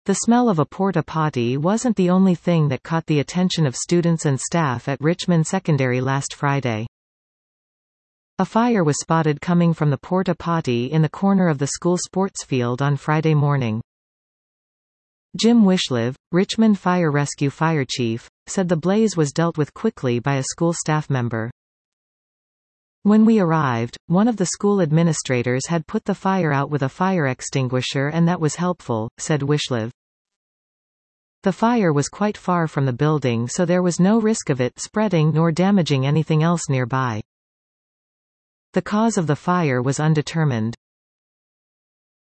The smell of a porta potty wasn't the only thing that caught the attention of students and staff at Richmond Secondary last Friday. A fire was spotted coming from the porta potty in the corner of the school sports field on Friday morning. Jim Wishliv, Richmond Fire Rescue Fire Chief, said the blaze was dealt with quickly by a school staff member. When we arrived, one of the school administrators had put the fire out with a fire extinguisher and that was helpful, said Wishliv. The fire was quite far from the building so there was no risk of it spreading nor damaging anything else nearby. The cause of the fire was undetermined.